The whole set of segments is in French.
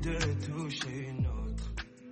de toucher une autre.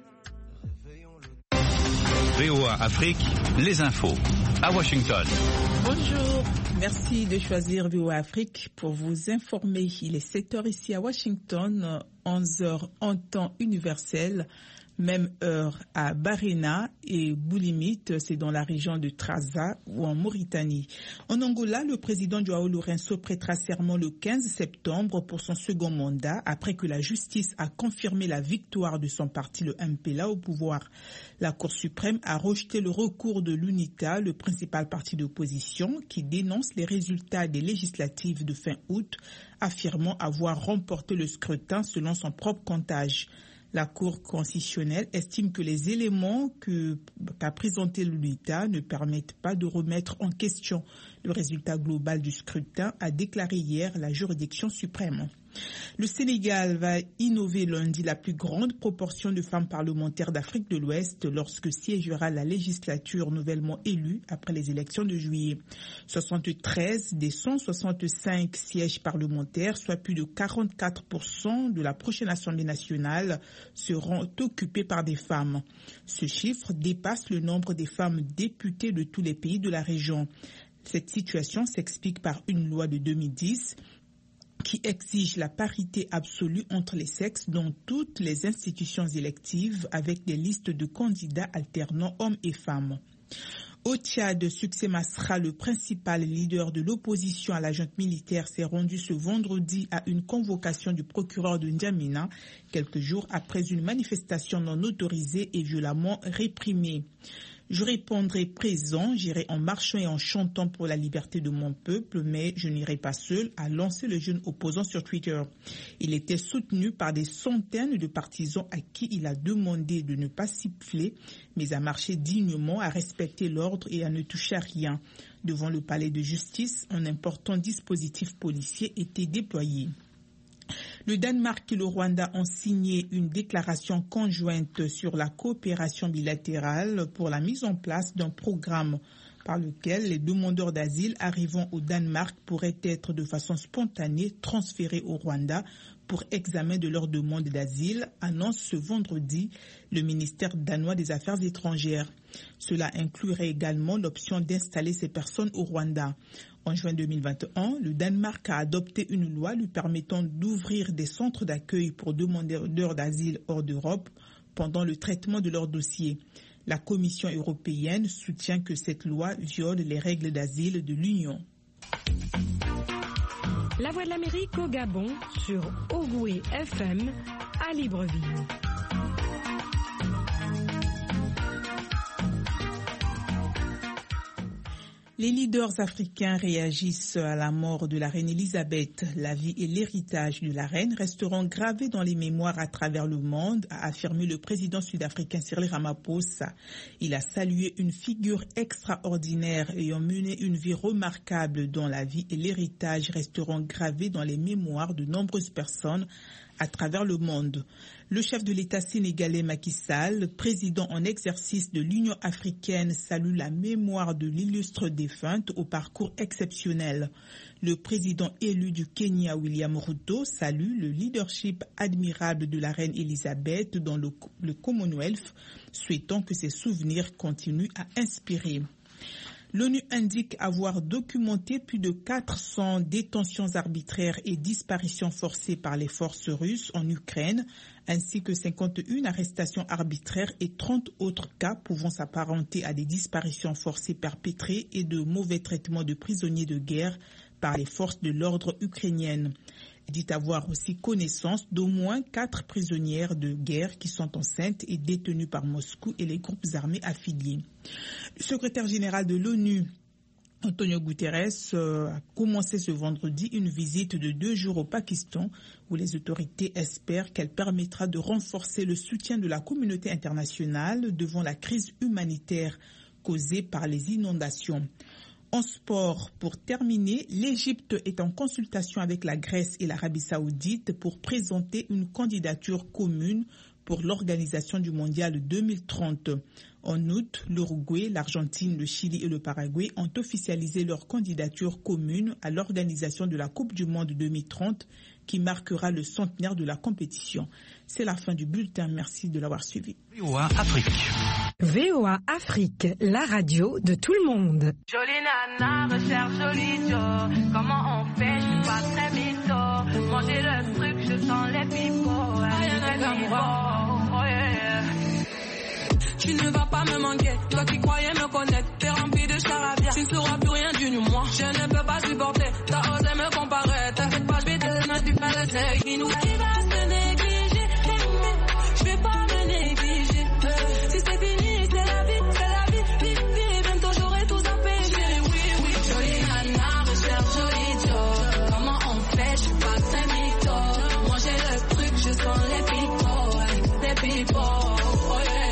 VOA Afrique, les infos à Washington. Bonjour, merci de choisir VOA Afrique pour vous informer. Il est 7h ici à Washington, 11h en temps universel, même heure à Barena et Boulimit, c'est dans la région de Trarza ou en Mauritanie. En Angola, le président João Lourenço prêtera serment le 15 septembre pour son second mandat après que la justice a confirmé la victoire de son parti, le MPLA, au pouvoir. La Cour suprême a rejeté le recours de l'UNITA, le principal parti d'opposition, qui dénonce les résultats des législatives de fin août, affirmant avoir remporté le scrutin selon son propre comptage. La Cour constitutionnelle estime que les éléments qu'a présenté l'UNITA ne permettent pas de remettre en question le résultat global du scrutin, a déclaré hier la juridiction suprême. Le Sénégal va innover lundi la plus grande proportion de femmes parlementaires d'Afrique de l'Ouest lorsque siégera la législature nouvellement élue après les élections de juillet. 73 des 165 sièges parlementaires, soit plus de 44% de la prochaine Assemblée nationale, seront occupés par des femmes. Ce chiffre dépasse le nombre des femmes députées de tous les pays de la région. Cette situation s'explique par une loi de 2010 qui exige la parité absolue entre les sexes dans toutes les institutions électives avec des listes de candidats alternant hommes et femmes. Au Tchad, Succès Masra, le principal leader de l'opposition à la junte militaire, s'est rendu ce vendredi à une convocation du procureur de N'Djamena, quelques jours après une manifestation non autorisée et violemment réprimée. Je répondrai présent, j'irai en marchant et en chantant pour la liberté de mon peuple, mais je n'irai pas seul, a lancé le jeune opposant sur Twitter. Il était soutenu par des centaines de partisans à qui il a demandé de ne pas siffler, mais à marcher dignement, à respecter l'ordre et à ne toucher à rien. Devant le palais de justice, un important dispositif policier était déployé. Le Danemark et le Rwanda ont signé une déclaration conjointe sur la coopération bilatérale pour la mise en place d'un programme par lequel les demandeurs d'asile arrivant au Danemark pourraient être de façon spontanée transférés au Rwanda pour examen de leur demande d'asile, annonce ce vendredi le ministère danois des Affaires étrangères. Cela inclurait également l'option d'installer ces personnes au Rwanda. En juin 2021, le Danemark a adopté une loi lui permettant d'ouvrir des centres d'accueil pour demandeurs d'asile hors d'Europe pendant le traitement de leur dossier. La Commission européenne soutient que cette loi viole les règles d'asile de l'Union. La Voix de l'Amérique au Gabon sur Ogoué FM à Libreville. Les leaders africains réagissent à la mort de la reine Elisabeth. La vie et l'héritage de la reine resteront gravés dans les mémoires à travers le monde, a affirmé le président sud-africain Cyril Ramaphosa. Il a salué une figure extraordinaire ayant mené une vie remarquable dont la vie et l'héritage resteront gravés dans les mémoires de nombreuses personnes à travers le monde. Le chef de l'État sénégalais Macky Sall, président en exercice de l'Union africaine, salue la mémoire de l'illustre défunte au parcours exceptionnel. Le président élu du Kenya, William Ruto, salue le leadership admirable de la reine Elisabeth dans le Commonwealth, souhaitant que ses souvenirs continuent à inspirer. L'ONU indique avoir documenté plus de 400 détentions arbitraires et disparitions forcées par les forces russes en Ukraine, ainsi que 51 arrestations arbitraires et 30 autres cas pouvant s'apparenter à des disparitions forcées perpétrées et de mauvais traitements de prisonniers de guerre par les forces de l'ordre ukrainiennes. Il dit avoir aussi connaissance d'au moins 4 prisonnières de guerre qui sont enceintes et détenues par Moscou et les groupes armés affiliés. Le secrétaire général de l'ONU, Antonio Guterres, a commencé ce vendredi une visite de 2 jours au Pakistan où les autorités espèrent qu'elle permettra de renforcer le soutien de la communauté internationale devant la crise humanitaire causée par les inondations. En sport, pour terminer, l'Égypte est en consultation avec la Grèce et l'Arabie saoudite pour présenter une candidature commune pour l'organisation du Mondial 2030. En août, l'Uruguay, l'Argentine, le Chili et le Paraguay ont officialisé leur candidature commune à l'organisation de la Coupe du Monde 2030 qui marquera le centenaire de la compétition. C'est la fin du bulletin. Merci de l'avoir suivi. VOA Afrique. VOA Afrique, la radio de tout le monde. Jolie nana, recherche joli Joe. Comment on fait, je suis pas très mytho. Manger le truc, je sens les pipots. Oh yeah. Tu ne vas pas me manquer, toi qui croyais me connaître. T'es rempli de charabia, tu ne sauras plus rien du moi. Je ne peux pas supporter, t'as osé me comparer. T'inquiète pas, je vais te donner du palais. Qui va se négliger, je vais pas me négliger. Si c'est fini, c'est la vie, vie, bientôt j'aurai tout zappé. Oui, jolie nana, recherche joli Joe. Comment on fait, je suis pas très mytho. Manger le truc, je sens les pipots, oh yeah.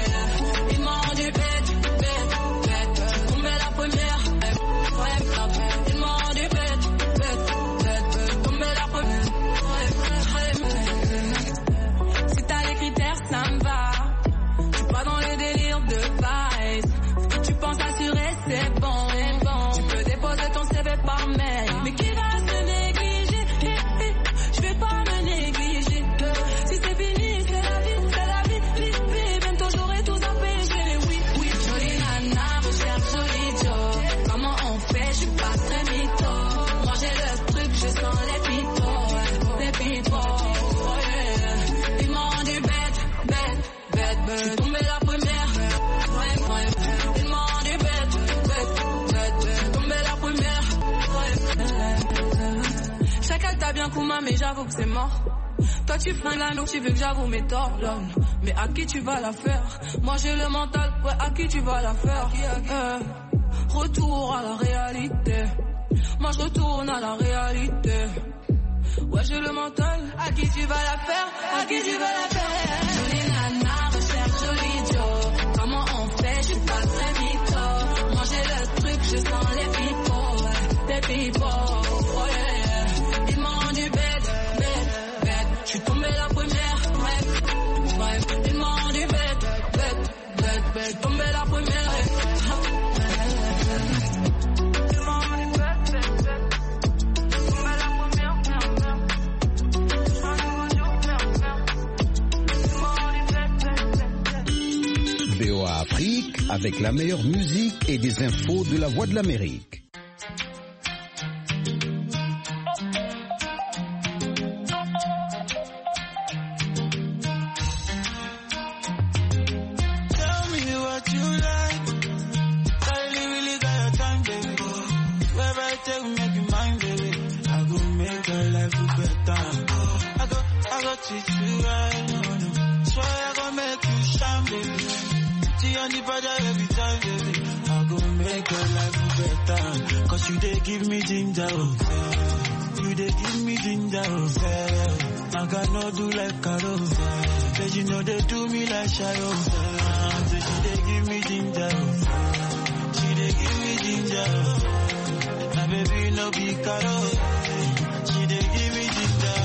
Mais j'avoue que c'est mort. Toi tu flingues la donc tu veux que j'avoue mes torts. Mais à qui tu vas la faire? Moi j'ai le mental, ouais à qui tu vas la faire? Retour à la réalité. Moi je retourne à la réalité. Ouais j'ai le mental. À qui tu vas la faire? À qui tu vas la faire? Jolie nana, recherche joli Joe. Comment on fait? Je suis pas très mytho. Manger le truc, je sens les pipots, oh yeah. Je suis tombé la première, ouais. Ils m'ont rendu bête. Je suis tombé la première, Ils m'ont rendu bête. Tombé la première, VOA Afrique avec la meilleure musique et des infos de la Voix de l'Amérique. Cause you dey give me ginger, you dey give me ginger, I cannot do like Carol, say you know they do me like Shayo, say she dey give me ginger, she dey give me ginger, my baby no be Carol, she dey give me ginger.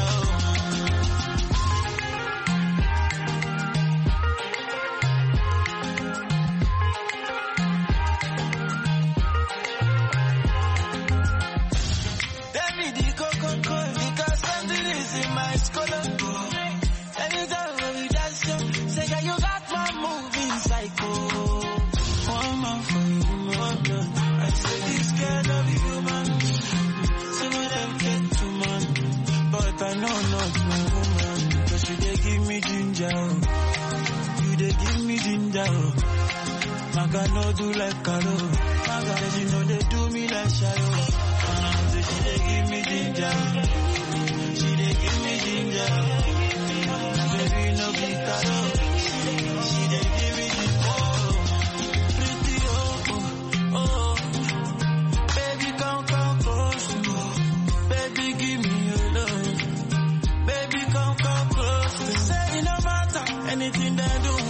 I cannot do like Carol. You know they do me like Shayo. So she dey give me ginger. She dey give me ginger. Baby no be Carol. She dey give me ginger. Pretty oh. Baby come close to me. Baby give me your love. Baby come close to me. Say it no matter anything they do.